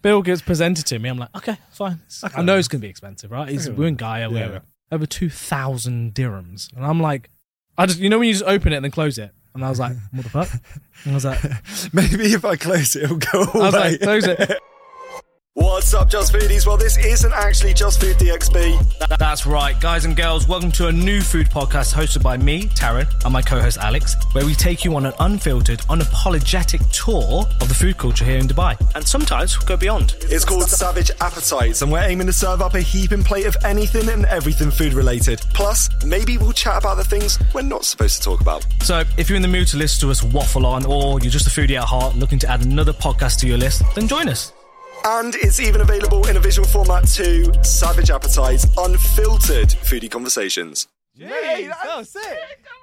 bill gets presented to me, I'm like, okay, fine. I know it's going to be expensive, right? We're in Gaia, whatever. Over 2,000 dirhams. And I'm like, when you just open it and then close it. And I was like, what the fuck? And I was like, maybe if I close it, it'll go away. I was like, close it. What's up, Just Foodies? Well, this isn't actually Just Food DXB. That's right, guys and girls. Welcome to a new food podcast hosted by me, Taryn, and my co-host Alex, where we take you on an unfiltered, unapologetic tour of the food culture here in Dubai, and sometimes go beyond. It's called Savage Appetites, and we're aiming to serve up a heaping plate of anything and everything food related. Plus, maybe we'll chat about the things we're not supposed to talk about. So, if you're in the mood to listen to us waffle on, or you're just a foodie at heart looking to add another podcast to your list, then join us. And it's even available in a visual format too. Savage Appetites, unfiltered foodie conversations. Yay, that was sick.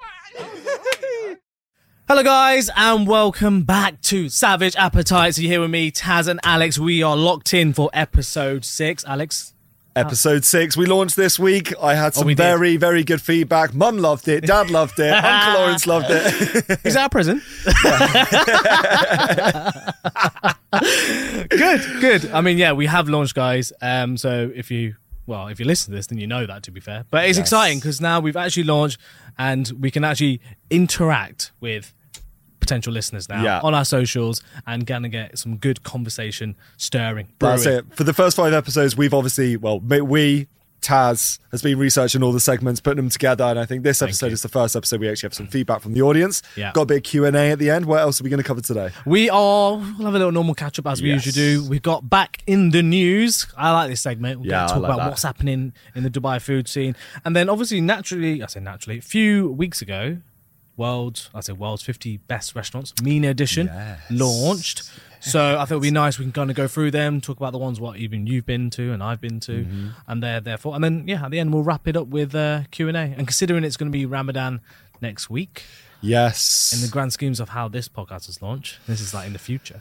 Hello guys, and welcome back to Savage Appetites. You're here with me, Taz and Alex. We are locked in for episode 6. Alex? Episode 6. We launched this week. I had some very, very good feedback. Mum loved it. Dad loved it. Uncle Lawrence loved it. Is that a present? Good. I mean, yeah, we have launched, guys. So if you listen to this, then you know that, to be fair. But it's exciting because now we've actually launched and we can actually interact with potential listeners now on our socials and gonna get some good conversation stirring. That's it. For the first 5 episodes, we've obviously, Taz has been researching all the segments, putting them together, and I think this episode is the first episode we actually have some feedback from the audience. Yeah. Got a bit of Q&A at the end. What else are we going to cover today? We'll have a little normal catch-up as we usually do. We've got back in the news. I like this segment. We're going to talk about what's happening in the Dubai food scene. And then obviously, naturally, a few weeks ago, World's 50 Best Restaurants, MENA edition, launched. So I thought it would be nice. We can kind of go through them, talk about the ones even you've been to and I've been to, and therefore. And then, at the end, we'll wrap it up with Q&A. And considering it's going to be Ramadan next week. Yes. In the grand schemes of how this podcast is launched, this is like in the future.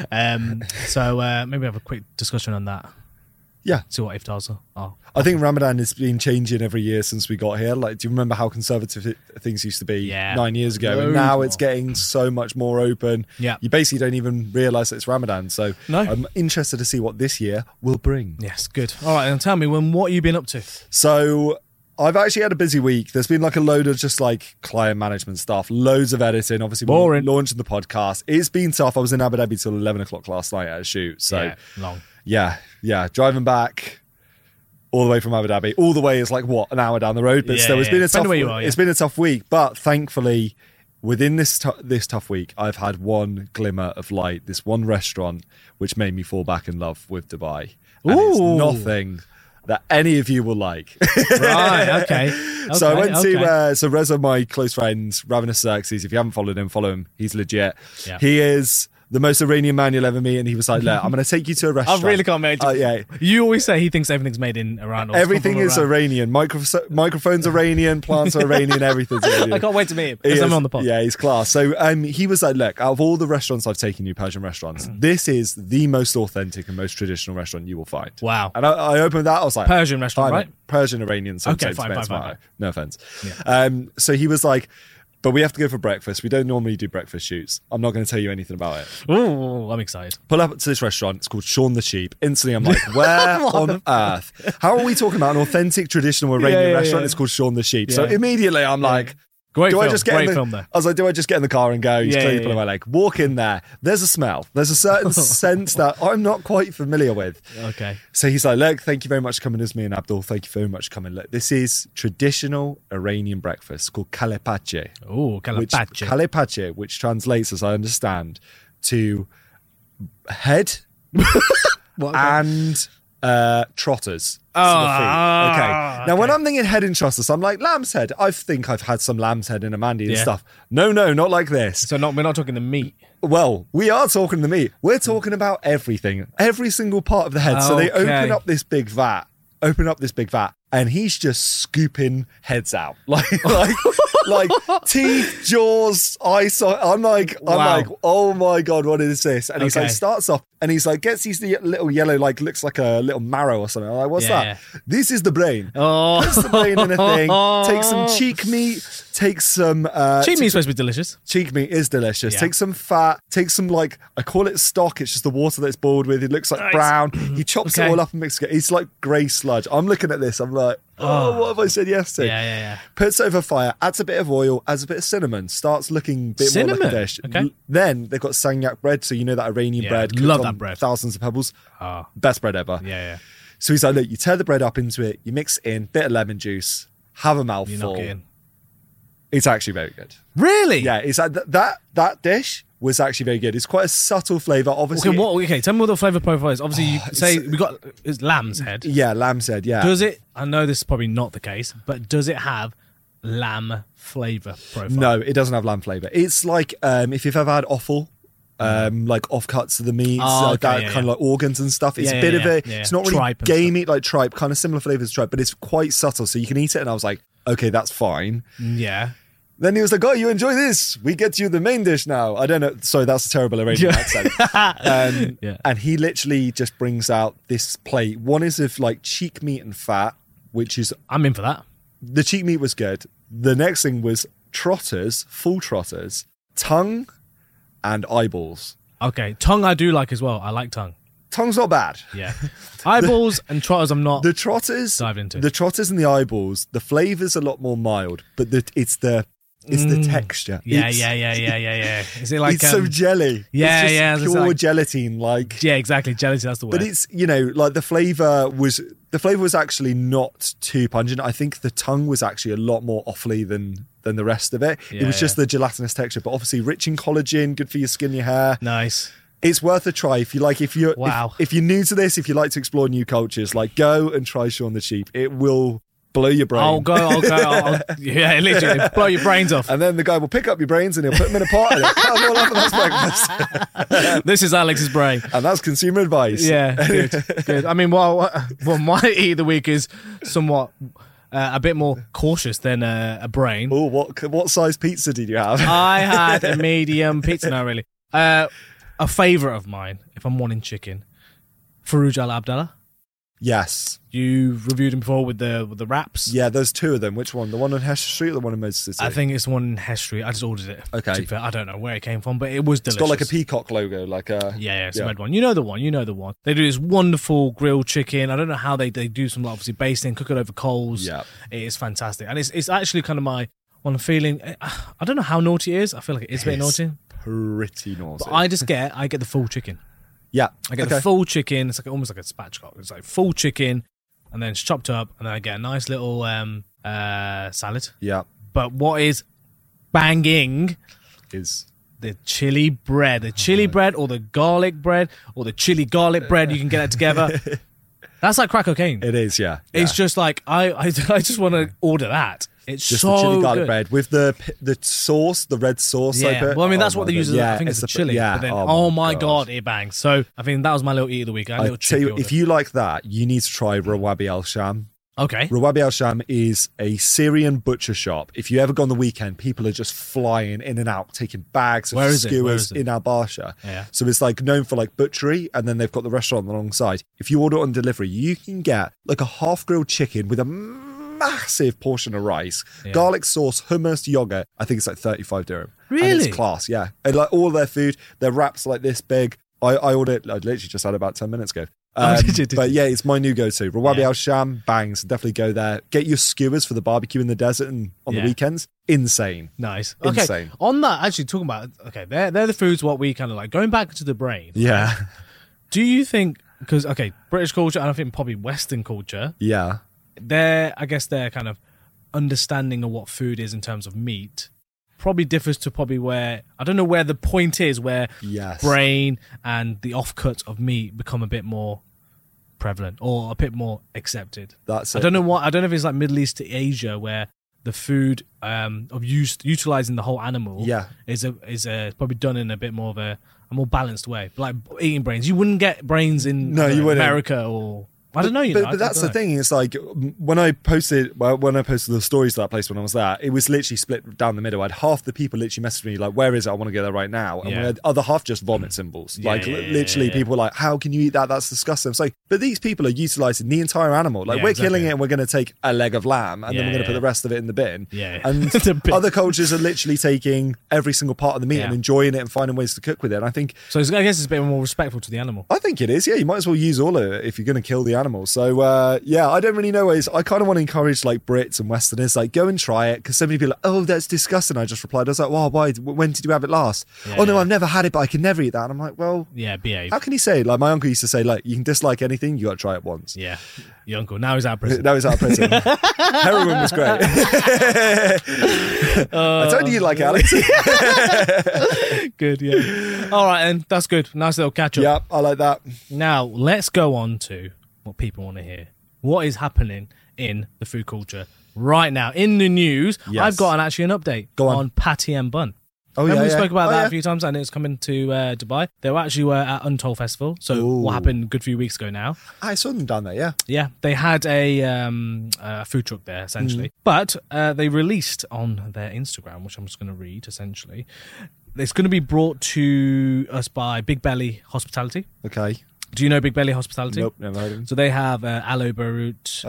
So maybe have a quick discussion on that. Yeah. See what iftars are. I think Ramadan has been changing every year since we got here. Like, do you remember how conservative things used to be 9 years ago? And now it's getting so much more open. Yeah. You basically don't even realise that it's Ramadan. So I'm interested to see what this year will bring. Yes, good. All right, and tell me, what have you been up to? So I've actually had a busy week. There's been like a load of just like client management stuff, loads of editing. Obviously, we're launching the podcast. It's been tough. I was in Abu Dhabi till 11 o'clock last night at a shoot. So long. Yeah. Driving back all the way from Abu Dhabi. All the way is like, an hour down the road? But still, it's been a tough week. But thankfully, within this tough week, I've had one glimmer of light, this one restaurant, which made me fall back in love with Dubai. And it's nothing that any of you will like. Right, okay. So I went to Reza, my close friend, Ravenous Xerxes. If you haven't followed him, follow him. He's legit. Yeah. He is the most Iranian man you'll ever meet, and he was like, look, I'm going to take you to a restaurant. I really can't make it. You always say he thinks everything's made in Iran. Everything is Iranian. Microphone's Iranian, plants are Iranian, everything's Iranian. I can't wait to meet him because I'm on the pod. Yeah, he's class. So he was like, look, out of all the restaurants I've taken you, Persian restaurants, this is the most authentic and most traditional restaurant you will find. Wow. And I opened that, I was like, Persian restaurant, right? Persian, Iranian. Okay, fine. No offense. Yeah. So he was like, but we have to go for breakfast. We don't normally do breakfast shoots. I'm not going to tell you anything about it. Oh, I'm excited. Pull up to this restaurant. It's called Shaun the Sheep. Instantly, I'm like, where on earth? How are we talking about an authentic, traditional Iranian restaurant? It's called Shaun the Sheep. Yeah. So immediately, I'm like, Great film there. I was like, do I just get in the car and go? He's clearly pulling my leg. Walk in there. There's a smell. There's a certain sense that I'm not quite familiar with. Okay. So he's like, look, thank you very much for coming with me and Abdul. Thank you very much for coming. Look, this is traditional Iranian breakfast called kalepache. Oh, kalepache. Kalepache, which translates, as I understand, to head and trotters. Okay. Now, when I'm thinking head and trotters, I'm like, lamb's head. I think I've had some lamb's head in a mandi and stuff. No, not like this. So we're not talking the meat. Well, we are talking the meat. We're talking about everything. Every single part of the head. So they open up this big vat. and he's just scooping heads out, like teeth, jaws, eyes. I'm like, oh my God, what is this? And he's like, starts off, and he's like, gets these little yellow, like looks like a little marrow or something. I'm like, what's that? This is the brain. Oh, that's the brain in a thing. Take some cheek meat. Take some cheek meat is supposed to be delicious. Cheek meat is delicious. Take some fat. Take some, like, I call it stock. It's just the water that it's boiled with. It looks like brown. He chops it all up and mixes it. It's like grey sludge. I'm looking at this. I'm like, what have I said yes to? Yeah. Puts it over fire. Adds a bit of oil. Adds a bit of cinnamon. Starts looking a bit more like a dish. Okay. Then they've got Sagnac bread. So you know that Iranian bread. Love that bread. Thousands of pebbles. Best bread ever. Yeah. So he's like, look, you tear the bread up into it. You mix it in. Bit of lemon juice. Have a mouthful. You knock it in. It's actually very good. Really? Yeah, it's like that dish was actually very good. It's quite a subtle flavour, obviously. Okay, tell me what the flavour profile is. Obviously, you say we got it's lamb's head. Yeah, lamb's head, yeah. Does it, I know this is probably not the case, but does it have lamb flavour profile? No, it doesn't have lamb flavour. It's like if you've ever had offal, like offcuts of the meats, kind of like organs and stuff. It's a bit of a, it's not really gamey, like tripe, kind of similar flavours to tripe, but it's quite subtle, so you can eat it, and I was like, okay, that's fine. Yeah. Then he was like, oh, you enjoy this? We get you the main dish now. I don't know. Sorry, that's a terrible Iranian accent. And he literally just brings out this plate. One is of like cheek meat and fat, which is... I'm in for that. The cheek meat was good. The next thing was trotters, full trotters, tongue and eyeballs. Okay, tongue I do like as well. I like tongue. Tongue's not bad. Yeah. Eyeballs and trotters I'm not the trotters dived into. The trotters and the eyeballs, the flavour's a lot more mild, but it's the texture. Yeah. Is it like it's so jelly? It's just pure gelatine, like exactly, gelatin. That's the word. But it's like the flavour was actually not too pungent. I think the tongue was actually a lot more offly than the rest of it. It was just the gelatinous texture, but obviously rich in collagen, good for your skin, your hair. Nice. It's worth a try if you're if you're new to this, if you like to explore new cultures, like go and try Shaun the Sheep. It will blow your brain. I'll go. Yeah, literally blow your brains off. And then the guy will pick up your brains and he'll put them in a pot and he'll cut them all up, and that's breakfast. This is Alex's brain, and that's consumer advice. Yeah, good. I mean, well, my eat of the week is somewhat a bit more cautious than a brain. Oh, what size pizza did you have? I had a medium pizza. No, really. A favourite of mine, if I'm wanting chicken, Farooq Al Abdallah. Yes. You reviewed him before with the wraps. Yeah, there's two of them. Which one? The one on Hess Street or the one in Manchester City? I think it's the one in Hess Street. I just ordered it. Okay. I don't know where it came from, but it was delicious. It's got like a peacock logo, like a... Yeah, it's a red one. You know the one. They do this wonderful grilled chicken. I don't know how they do some, obviously, basting, cook it over coals. Yeah. It is fantastic. And it's actually kind of my one feeling... I don't know how naughty it is. I feel like it is a bit naughty. Pretty naughty. But I get the full chicken. Yeah. I get the full chicken. It's like almost like a spatchcock. It's like full chicken, and then it's chopped up, and then I get a nice little salad. Yeah. But what is banging is the chili bread. The chili bread or the garlic bread or the chili garlic bread. You can get it together. That's like crack cocaine. It is, yeah. It's just like, I just want to order that. It's just so the chili garlic good. bread with the sauce, the red sauce. Yeah, well, I mean, that's what they use. I think it's the chili. Yeah. But then, oh my God, it bangs. So I think that was my little eat of the week. I tell you, if you like that, you need to try Rawabi Al Sham. Okay. Rawabi Al Sham is a Syrian butcher shop. If you ever go on the weekend, people are just flying in and out, taking bags of skewers in Al Barsha. Yeah. So it's like known for like butchery, and then they've got the restaurant alongside. If you order it on delivery, you can get like a half grilled chicken with a massive portion of rice, garlic sauce, hummus, yogurt. I think it's like 35 dirham. Really? And it's class, yeah. And like all their food, their wraps like this big. I ordered it, I literally just had about 10 minutes ago. But yeah, it's my new go-to. Rawabi Al Sham, bangs. Definitely go there. Get your skewers for the barbecue in the desert and on the weekends. Insane. Nice. Insane. Okay. On that, actually talking about, they're the foods what we kind of like. Going back to the brain. Yeah. Do you think, because, British culture, and I think probably Western culture. Yeah. I guess their kind of understanding of what food is in terms of meat probably differs to probably where, I don't know where the point is, where brain and the offcuts of meat become a bit more prevalent or a bit more accepted. That's it. I don't know if it's like Middle East to Asia where the food of utilizing the whole animal is probably done in a bit more of a more balanced way. Like eating brains. You wouldn't get brains in America or... I don't know, but that's the thing. It's like when I posted the stories to that place when I was there, it was literally split down the middle. I had half the people literally messaged me like, "Where is it? I want to go there right now." And we had other half just vomit symbols. Literally, people were like, "How can you eat that? That's disgusting." It's like, but these people are utilizing the entire animal. Like we're killing it, and we're going to take a leg of lamb, and then we're going to put the rest of it in the bin. And other cultures are literally taking every single part of the meat and enjoying it and finding ways to cook with it. And I think so. I guess it's a bit more respectful to the animal. I think it is. Yeah, you might as well use all of it if you're going to kill the animal. So. I don't really know ways. I kind of want to encourage like Brits and Westerners, like go and try it, because so many people are like, "Oh, that's disgusting." I just replied, I was like, "Well, why? When did you have it last?" "Oh no, I've never had it, but I can never eat that." And I'm like, "Well, behave." How can you say? Like my uncle used to say, like you can dislike anything, you got to try it once. Yeah, your uncle. Now he's out of prison. Heroin was great. I told you like Alex. Good, yeah. All right, and that's good. Nice little catch up. Yeah, I like that. Now let's go on to what people want to hear. What is happening in the food culture right now in the news? Yes. I've got an update on Patty and Bun. We spoke about that a few times, and it's coming to Dubai. They were at Untold Festival. So what happened a good few weeks ago now? I saw them down there. Yeah, they had a food truck there essentially, but they released on their Instagram, which I'm just going to read essentially. It's going to be brought to us by Big Belly Hospitality. Okay. Do you know Big Belly Hospitality? Nope, never heard of them. So they have Alo Beirut,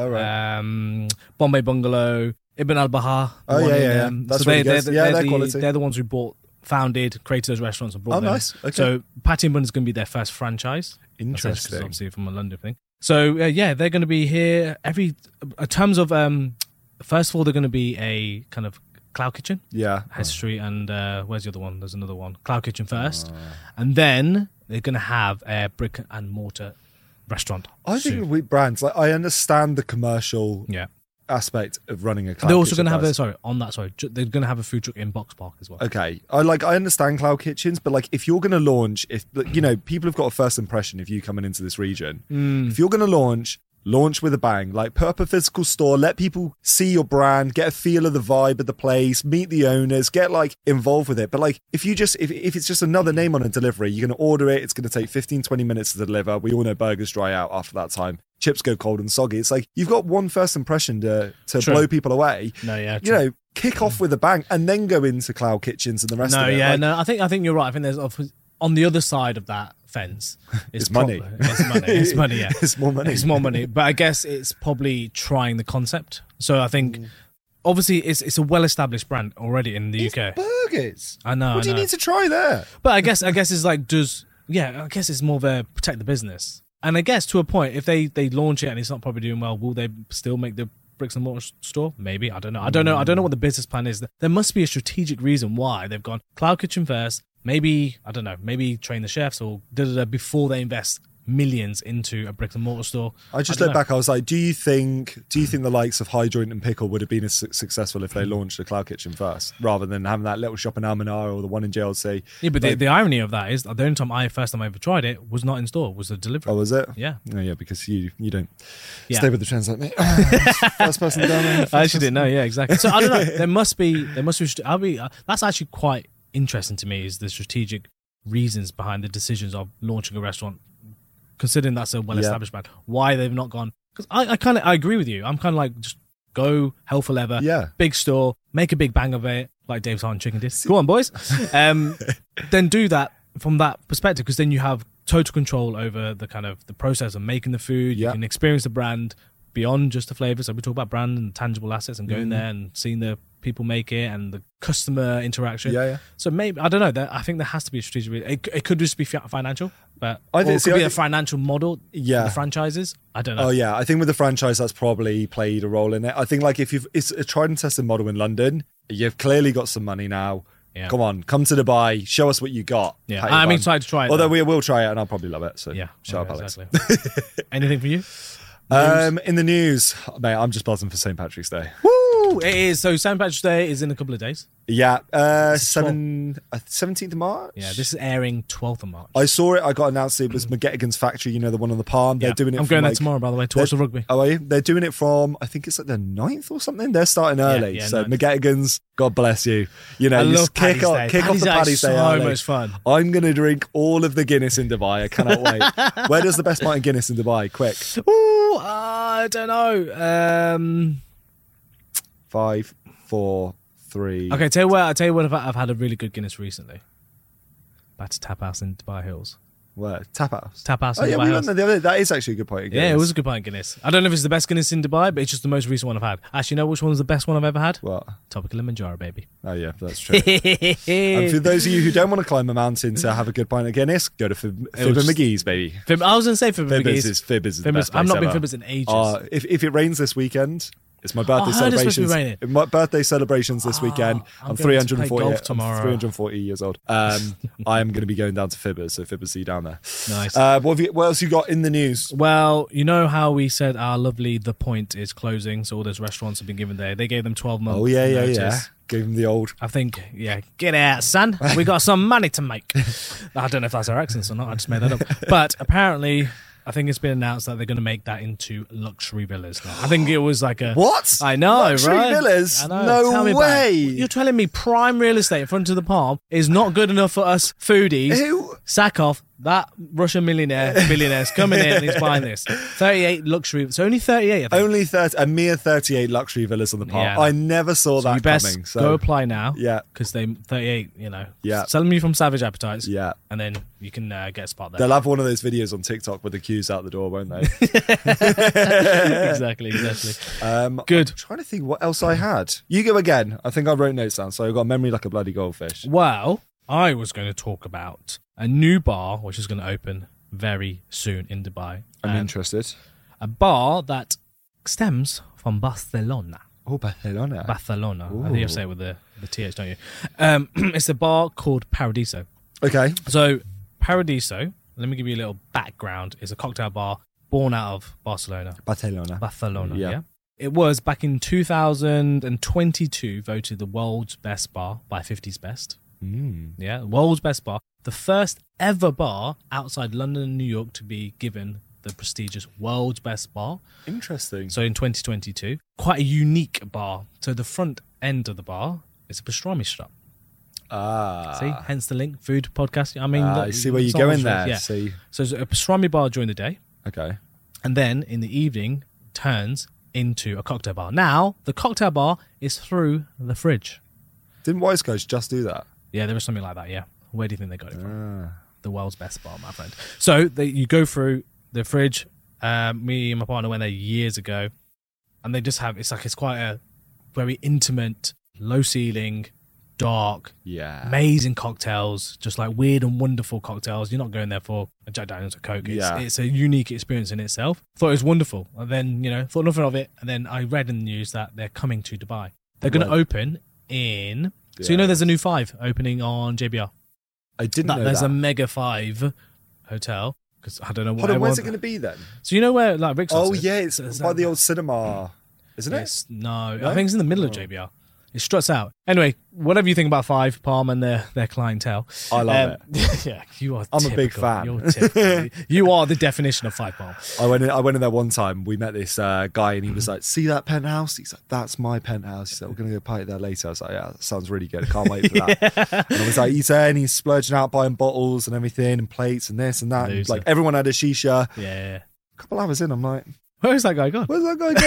Bombay Bungalow, Ibn Al Bahar. That's really good. They're quality. They're the ones who founded, created those restaurants and brought them. Nice. Okay. So Patty and Bun is going to be their first franchise. Interesting. Obviously from a London thing. So they're going to be here in terms of, first of all, they're going to be a kind of Cloud Kitchen. Yeah. High Street and where's the other one? There's another one. Cloud Kitchen first. And then they're going to have a brick and mortar restaurant. I think with brands, like I understand the commercial aspect of running a Cloud They're also Kitchen. They're going to have a food truck in Box Park as well. Okay. I understand Cloud Kitchens, but like if you're going to launch, people have got a first impression if you coming into this region. If you're going to launch with a bang, like put up a physical store, let people see your brand, get a feel of the vibe of the place, meet the owners, get like involved with it. But like if it's just another name on a delivery, you're going to order it, it's going to take 15-20 minutes to deliver. We all know burgers dry out after that time, chips go cold and soggy. It's like you've got one first impression to blow people away. Kick off with a bang and then go into Cloud Kitchens and the rest of it. I think you're right. I think there's on the other side of that fence, it's money. It's money. Yeah, it's more money. It's more money. But I guess it's probably trying the concept. So I think, obviously, it's a well-established brand already in the UK. Burgers. I know. What do you need to try there? But I guess it's like I guess it's more of a protect the business. And I guess to a point, if they launch it and it's not probably doing well, will they still make the bricks and mortar store? Maybe. I don't know. I don't know what the business plan is. There must be a strategic reason why they've gone Cloud Kitchen first. Maybe, I don't know, maybe train the chefs or before they invest millions into a bricks and mortar store. I just looked back, I was like, do you think the likes of High Joint and Pickle would have been as successful if they launched the Cloud Kitchen first, rather than having that little shop in Almanar or the one in JLC? Yeah, but the irony of that is the only first time I ever tried it was not in store, was the delivery. Oh, was it? Yeah. Oh, yeah, because you don't stay with the trends like me. First person down there. I actually didn't know, yeah, exactly. So I don't know, there must be, that's actually quite interesting to me, is the strategic reasons behind the decisions of launching a restaurant, considering that's a well-established brand. Why they've not gone, because I agree with you. I'm kind of like, just go hell for leather, big store, make a big bang of it, like Dave's Heart and Chicken did. Go on, boys. Then do that from that perspective, because then you have total control over the kind of the process of making the food. You can experience the brand beyond just the flavors. So we talk about brand and tangible assets and going there and seeing the people make it and the customer interaction. So maybe, I don't know, I think there has to be a strategic. It could just be financial, but it could be a financial model. The franchises, I don't know. Oh yeah, I think with the franchise that's probably played a role in it. I think like it's a tried and tested model in London, you've clearly got some money now. Come on, come to Dubai, show us what you got. I'm excited to try it. Although we will try it and I'll probably love it. So shut up, Alex. Anything for you? In the news, mate, I'm just buzzing for St. Patrick's Day. Woo! Woo! It is. So St. Patrick's Day is in a couple of days. Yeah, 17th of March. Yeah, this is airing 12th of March. I saw it. I got announced it was McGettigan's Factory. You know, the one on the Palm. They're doing it. I'm going there tomorrow, by the way, to watch the rugby. Oh, are you? They're doing it from, I think it's like the 9th or something. They're starting early. Yeah, so 9th. McGettigan's, God bless you. You know, you just kick off the Paddy's Day. So much fun. I'm going to drink all of the Guinness in Dubai. I cannot wait. Where does the best pint of Guinness in Dubai? Quick. Ooh, I don't know. 5, 4, 3. Okay, tell you what I've had a really good Guinness recently. Back to Tap House in Dubai Hills. Where? Tap House? Tap House in Dubai Hills. We went there the other day. That is actually a good pint of Guinness. Yeah, it was a good pint of Guinness. I don't know if it's the best Guinness in Dubai, but it's just the most recent one I've had. Actually, you know which one's the best one I've ever had? What? Topic Kilimanjaro, baby. Oh, yeah, that's true. And for those of you who don't want to climb a mountain to have a good pint of Guinness, go to Fib and McGee's, baby. I was going to say Fib and McGee's. Fibbers is the best place I've not ever. been Fibbers in ages. If it rains this weekend... It's my birthday celebrations. My birthday celebrations this weekend. I'm 340 tomorrow. I'm 340 years old. I am going to be going down to Fibbers, so Fibbers, see you down there. Nice. What else you got in the news? Well, you know how we said our lovely The Point is closing, so all those restaurants have been given there. They gave them 12 months. Oh yeah. Gave them the old. I think, get out, son. We got some money to make. I don't know if that's our accents or not. I just made that up. But apparently, I think it's been announced that they're going to make that into luxury villas now. I think it was like a... What? I know, luxury right? villas? I know. No way. You're telling me prime real estate in front of the Palm is not good enough for us foodies? Ew. Sack off. That Russian billionaire's coming in and he's buying this. 38 luxury... It's only 38, I think. Only a mere 38 luxury villas on the Palm. Yeah, I never saw that coming. So go apply now. Yeah. Because they 38, Yeah. Selling me from Savage Appetites. Yeah. And then you can get a spot there. They'll have one of those videos on TikTok with the queues out the door, won't they? Exactly. Good. I'm trying to think what else I had. You go again. I think I wrote notes down, so I've got a memory like a bloody goldfish. Well, I was going to talk about a new bar which is going to open very soon in Dubai. I'm interested. A bar that stems from Barcelona. Oh, Barcelona. Barcelona. I think you say it with the TH, don't you? It's a bar called Paradiso. Okay. So, Paradiso, let me give you a little background, is a cocktail bar born out of Barcelona. Barcelona, yeah. It was, back in 2022, voted the world's best bar by 50's Best. Yeah, world's best bar. The first ever bar outside London and New York to be given the prestigious world's best bar. Interesting. So in 2022, quite a unique bar. So the front end of the bar is a pastrami shop. See, hence the link. Food podcast. I mean, I see where you're going there. Yeah. See. So it's a pastrami bar during the day. Okay. And then in the evening turns into a cocktail bar. Now the cocktail bar is through the fridge. Didn't Wise Coast just do that? Yeah, there was something like that, yeah. Where do you think they got it from? The world's best bar, my friend. So you go through the fridge. Me and my partner went there years ago. And they just have, it's quite a very intimate, low ceiling, dark, amazing cocktails. Just like weird and wonderful cocktails. You're not going there for a Jack Daniels or Coke. It's a unique experience in itself. Thought it was wonderful. And then, thought nothing of it. And then I read in the news that they're coming to Dubai. They're going to open in... So there's a new 5 opening on JBR. I didn't know there's that. a Mega 5 hotel, because I don't know what. Hold on, where's it going to be then? So you know where like Rick's? Oh yeah, it's by the old cinema, isn't it? No, I think it's in the middle of JBR. It struts out. Anyway, whatever you think about 5 Palm and their clientele, I love it. Yeah, you are. I'm a big fan. You're typical. You are the definition of 5 Palm. I went in there one time. We met this guy, and he was like, "See that penthouse?" He's like, "That's my penthouse." He said, "We're gonna go party there later." I was like, "Yeah, that sounds really good. I can't wait for that." And I was like, he's there, and he's splurging out, buying bottles and everything, and plates and this and that. And like everyone had a shisha. Yeah. A couple hours in, I'm like, where's that guy gone? Where's that guy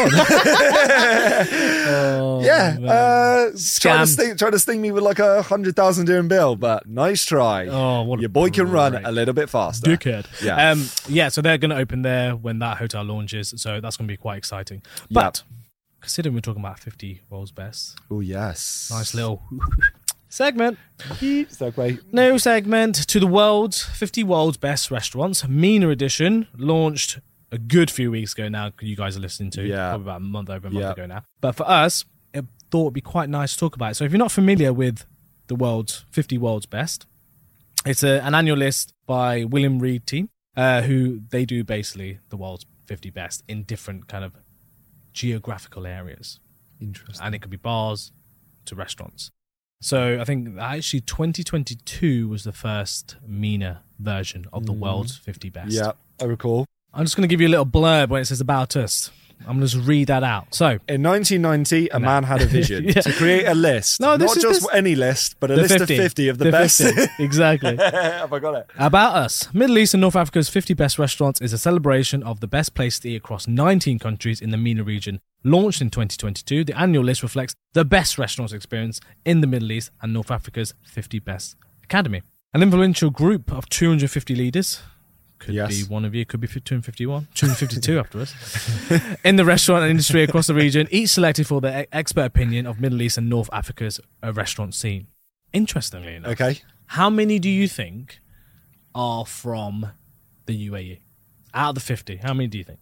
gone? Trying to sting me with like 100,000 dirham bill, but nice try. Oh, your boy can run a little bit faster. Dickhead. Yeah. So they're going to open there when that hotel launches. So that's going to be quite exciting. But considering we're talking about 50 world's best. Oh yes, nice little segment. Segue. New segment to the world's 50 world's best restaurants. MENA edition launched a good few weeks ago now. You guys are listening to probably about a month ago now. But for us, I thought it'd be quite nice to talk about it. So if you're not familiar with the world's 50 world's best, it's an annual list by William Reed team, who they do basically the world's 50 best in different kind of geographical areas. Interesting. And it could be bars to restaurants. So I think actually 2022 was the first MENA version of the world's 50 best. Yeah, I recall. I'm just going to give you a little blurb when it says about us. I'm going to just read that out. So, in 1990, a man had a vision to create a list. Not just any list, but a list of 50 of the best. 50. Exactly. Have I got it? About Us. Middle East and North Africa's 50 best restaurants is a celebration of the best places to eat across 19 countries in the MENA region. Launched in 2022, the annual list reflects the best restaurants experience in the Middle East and North Africa's 50 best academy. An influential group of 250 leaders. Could be one of you, could be 251, 252 afterwards. In the restaurant industry across the region, each selected for their expert opinion of Middle East and North Africa's restaurant scene. Interestingly enough, how many do you think are from the UAE? Out of the 50, how many do you think?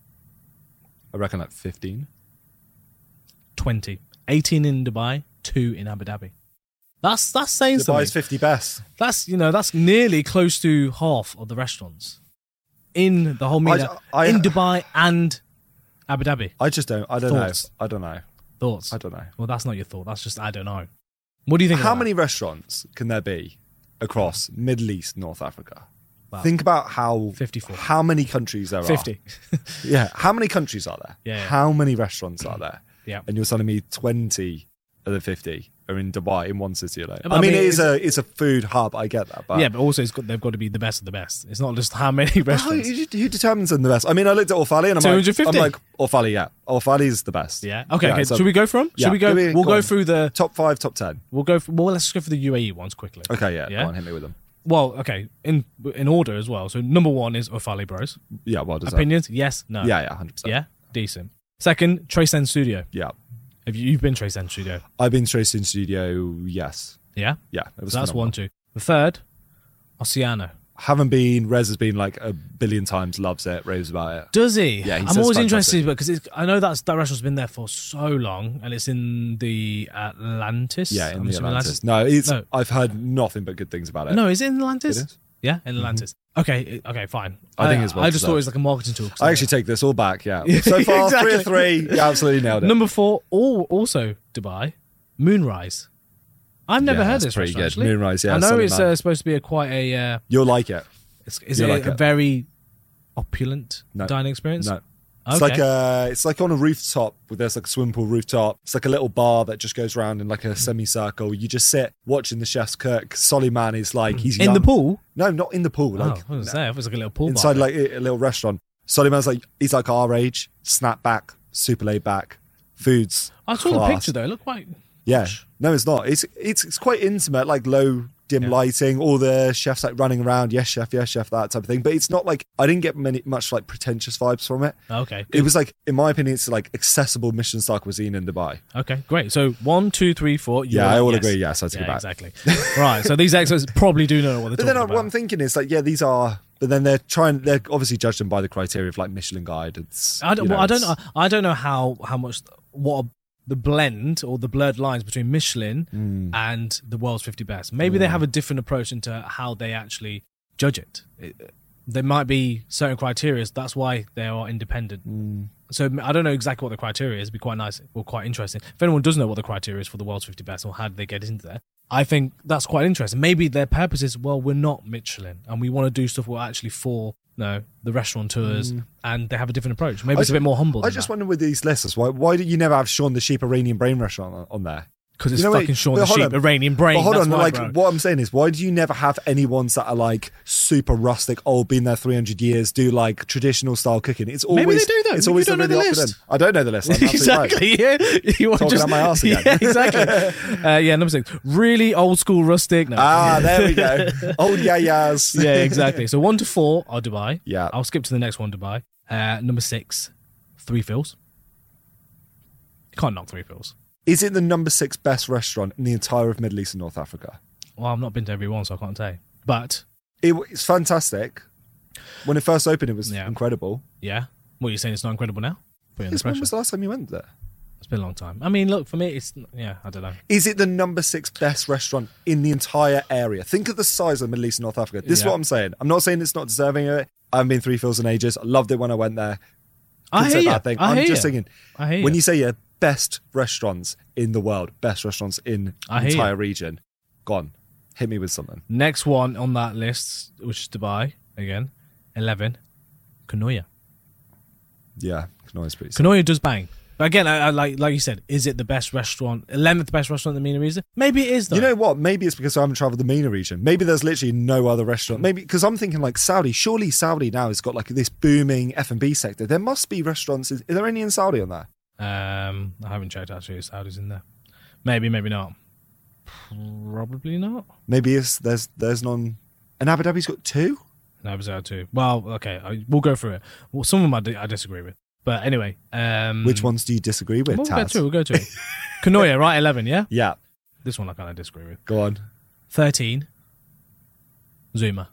I reckon like 15. 20. 18 in Dubai, 2 in Abu Dhabi. That's saying Dubai's something. 50 best. That's nearly close to half of the restaurants in the whole MENA, in Dubai and Abu Dhabi. I don't know. I don't know. Thoughts? I don't know. Well, that's not your thought. That's just I don't know. What do you think? How many restaurants can there be across Middle East, North Africa? Wow. Think about 54. How many countries there 50. are. Yeah. How many countries are there? Yeah. How many restaurants are there? Yeah. And you're telling me 20 of the 50 are in Dubai, in one city alone. I mean it's a food hub. I get that. But yeah, but also they've got to be the best of the best. It's not just how many restaurants. Who determines them the best? I mean, I looked at Orfali and I'm like, Orfali, yeah. Orfali's the best. Yeah. Okay. So, should we go from? Should we go? We'll go through the top 5, top 10. Let's just go for the UAE ones quickly. Okay, yeah. Go on, hit me with them. Well, okay, in order as well. So number 1 is Orfali Bros. Yeah, well deserved. Opinions? Yes, no. Yeah, 100%. Yeah, decent. Second, Tres En Studio. Yeah. Have you've been Tres En Studio? I've been Tres En Studio, yes. Yeah? Yeah. So that's 1, 2. The third, Oceano. Haven't been. Rez has been like a billion times, loves it, raves about it. Does he? Yeah, I'm always interested because I know that restaurant's been there for so long and it's in the Atlantis. Yeah, in the Atlantis. No, I've heard nothing but good things about it. No, is it in Atlantis? It is. Yeah, in Atlantis. Okay, fine. I think it's well I just thought it was like a marketing tool. I actually take this all back, yeah. So far, exactly. 3 of 3, you absolutely nailed it. Number 4, also Dubai, Moonrise. I've never heard this pretty restaurant, good. Actually. Moonrise, yeah. I know it's supposed to be quite a... You'll like it. Is it a very opulent dining experience? No. Okay. It's like on a rooftop. There's like a swimming pool rooftop. It's like a little bar that just goes around in like a semicircle. You just sit watching the chefs cook. Soliman is like he's in young. the pool. No, not in the pool. Like, I was say it was like a little pool inside, bar. like a little restaurant. Soliman's like he's like our age, snap back, super laid back, foods. I saw the picture though. It looked quite. Yeah, no, it's not. It's quite intimate, like low. Dim lighting, all the chefs like running around, yes chef, that type of thing. But it's not like I didn't get much like pretentious vibes from it. Okay, it was like, in my opinion, it's like accessible Michelin star cuisine in Dubai. Okay, great. So 1, 2, 3, 4. Yeah, I all agree. Yes, I take it back. Exactly. Right. So these experts probably do know what they're talking about. But then what I'm thinking is like, yeah, these are. But then they're obviously judged them by the criteria of like Michelin Guide. I don't know how much the blend or the blurred lines between Michelin and the world's 50 best. Maybe they have a different approach into how they actually judge it. There might be certain criteria. That's why they are independent. So I don't know exactly what the criteria is. It'd be quite nice or quite interesting. If anyone does know what the criteria is for the world's 50 best or how did they get into there, I think that's quite interesting. Maybe their purpose is, well, we're not Michelin and we want to do stuff we're actually for the restaurateurs, and they have a different approach. Maybe it's a bit more humble. I just wonder with these lists, why do you never have Sean the Sheep Iranian Brain restaurant on there? Because it's fucking Sean the Sheep Iranian Brain. But hold on, like what I'm saying is, why do you never have any ones that are like super rustic, old, been there 300 years, do like traditional style cooking? It's always maybe they do that. It's always the really opposite. I don't know the list. Exactly. Right. Yeah, you want talking out my ass again. Yeah, exactly. Number 6, really old school rustic. No. There we go. Old yayas. Yeah, exactly. So 1 to 4 are Dubai. Yeah, I'll skip to the next one. Dubai. Number 6, Three Fields. You can't knock Three Fields. Is it the number 6 best restaurant in the entire of Middle East and North Africa? Well, I've not been to every one, so I can't say. But it's fantastic. When it first opened, it was incredible. Yeah. What, you're saying it's not incredible now? When was the last time you went there? It's been a long time. I mean, look, for me, I don't know. Is it the number 6 best restaurant in the entire area? Think of the size of Middle East and North Africa. This is what I'm saying. I'm not saying it's not deserving of it. I haven't been Three Fields in ages. I loved it when I went there. I hear you. I'm just thinking, when you say, best restaurants in the world, best restaurants in the entire region. Go on, hit me with something. Next one on that list, which is Dubai again, 11, Kanoya. Yeah, Kanoya's pretty sick. Kanoya does bang. But again, I like you said, is it the best restaurant, 11th best restaurant in the MENA region? Maybe it is, though. You know what? Maybe it's because I haven't travelled the MENA region. Maybe there's literally no other restaurant. Maybe because I'm thinking like Saudi. Surely Saudi now has got like this booming F&B sector. There must be restaurants. Is there any in Saudi on there? I haven't checked actually. Saudi's in there. Maybe not. Probably not. Maybe there's none. And Abu Dhabi's got 2? No, Abu Dhabi 2. Well, okay, we'll go through it. Well, some of them I disagree with. But anyway. Which ones do you disagree with, Taz? We'll go to it. Kanoya, right? 11, yeah? Yeah. This one I kind of disagree with. Go on. 13, Zuma.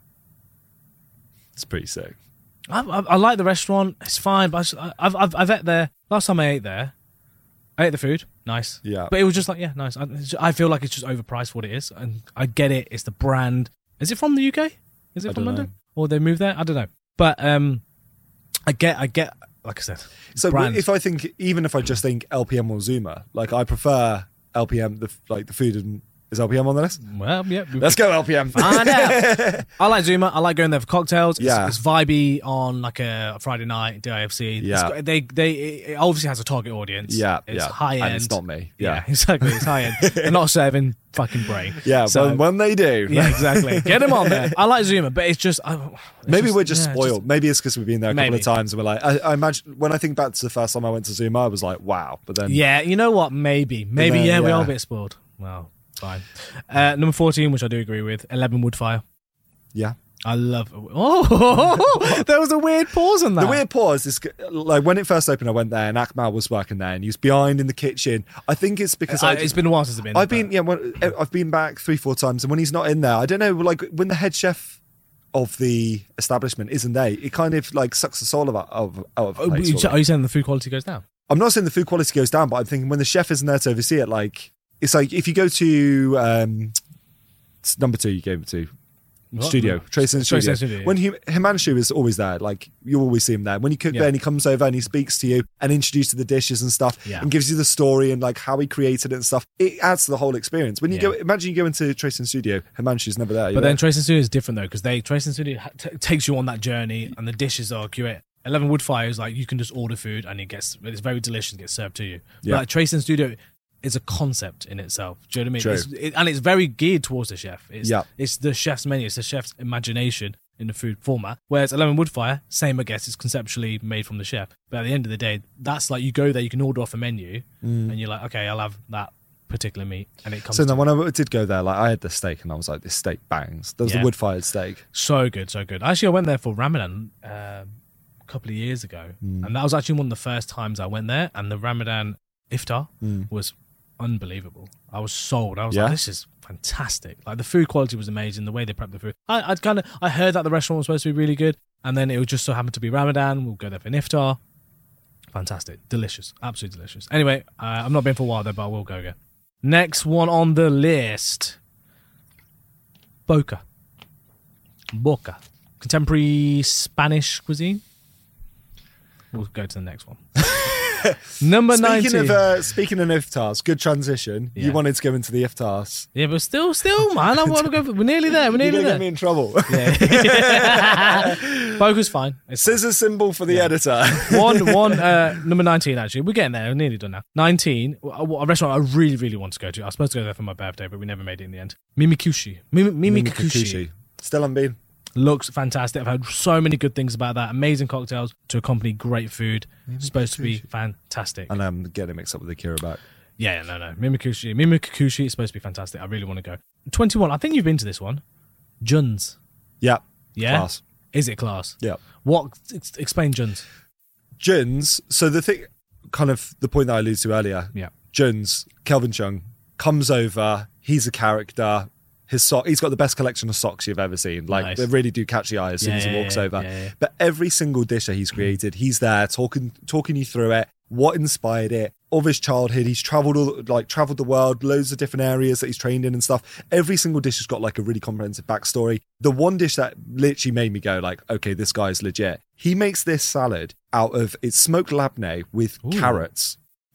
It's pretty sick. I like the restaurant. It's fine, but I've ate there. Last time I ate there, I ate the food. Nice. Yeah. But it was just like, yeah, nice. I feel like it's just overpriced for what it is. And I get it. It's the brand. Is it from the UK? Is it from London? Or they moved there? I don't know. But I get, like I said. So brand. Even if I just think LPM or Zuma, like I prefer LPM, the food and is LPM on the list? Well, yeah. Let's go LPM. Find out. I like Zuma. I like going there for cocktails. Yeah. It's vibey on like a Friday night, DIFC. Yeah. It obviously has a target audience. Yeah. It's high end. And it's not me. Yeah, exactly. It's high end. They're not serving fucking brain. Yeah, so, when they do. Yeah, exactly. Get them on there. I like Zuma, but it's just... we're just spoiled. Maybe it's because we've been there a couple of times and we're like... I imagine... When I think back to the first time I went to Zuma, I was like, wow. But then... Yeah, you know what? Maybe, we are a bit spoiled. Well... Fine. Number 14, which I do agree with, 11 Woodfire. Yeah. I love... Oh, there was a weird pause on that. The weird pause is like when it first opened, I went there and Akmal was working there and he was behind in the kitchen. I think it's because it's been a while since I've been. I've been back 3-4 times and when he's not in there, I don't know, like when the head chef of the establishment isn't there, it kind of like sucks the soul out of the place. Are you saying the food quality goes down? I'm not saying the food quality goes down, but I'm thinking when the chef isn't there to oversee it, like... It's like if you go to number 2, you gave it to Studio, Trace and Studio. Yeah. When Himanshu is always there, like you always see him there. When you cook there and he comes over and he speaks to you and introduces the dishes and stuff and gives you the story and like how he created it and stuff, it adds to the whole experience. When you go, imagine you go into Trace and Studio, Himanshu's never there. But then Trace and Studio is different though because Trace and Studio takes you on that journey and the dishes are curated. 11 Woodfire is like you can just order food and it's very delicious and gets served to you. But like Trace and Studio is a concept in itself. Do you know what I mean? And it's very geared towards the chef. It's the chef's menu. It's the chef's imagination in the food format. Whereas 11 Woodfire, same I guess, it's conceptually made from the chef. But at the end of the day, that's like you go there, you can order off a menu, and you're like, okay, I'll have that particular meat, and it comes. So then when I did go there, like I had the steak, and I was like, this steak bangs. There was the wood-fired steak. So good, so good. Actually, I went there for Ramadan a couple of years ago, and that was actually one of the first times I went there. And the Ramadan iftar was unbelievable. I was sold. I was like, this is fantastic. Like the food quality was amazing. The way they prepped the food. I heard that the restaurant was supposed to be really good, and then it would just so happen to be Ramadan. We'll go there for an iftar. Fantastic, delicious, absolutely delicious. Anyway, I've not been for a while there, but I will go again. Next one on the list, Boca, contemporary Spanish cuisine. We'll go to the next one. Number 19. Speaking of iftars, good transition. You wanted to go into the iftars. Yeah, but still, man, I want to go. We're nearly there. We're nearly there. Get me in trouble. Boca's fine. It's scissor symbol for the editor. Number 19, actually. We're getting there. We're nearly done now. 19, a restaurant I really, really want to go to. I was supposed to go there for my birthday, but we never made it in the end. Mimikushi. Mimikushi. Still unbeaten. Looks fantastic. I've heard so many good things about that. Amazing cocktails to accompany great food. Supposed to be fantastic. And I'm getting mixed up with the Kiribati. Yeah, no. Mimikushi is supposed to be fantastic. I really want to go. 21. I think you've been to this one. Jun's. Yeah. Yeah? Class. Is it class? Yeah. Explain Jun's. Jun's. So the thing, kind of the point that I alluded to earlier. Yeah. Jun's, Kelvin Chung, comes over. He's a character. He's got the best collection of socks you've ever seen. Like, nice. They really do catch the eye as soon as he walks over. Yeah. But every single dish that he's created, he's there talking you through it, what inspired it, of his childhood. He's traveled the world, loads of different areas that he's trained in and stuff. Every single dish has got like a really comprehensive backstory. The one dish that literally made me go like, okay, this guy's legit. He makes this salad out of, it's smoked labneh with carrots.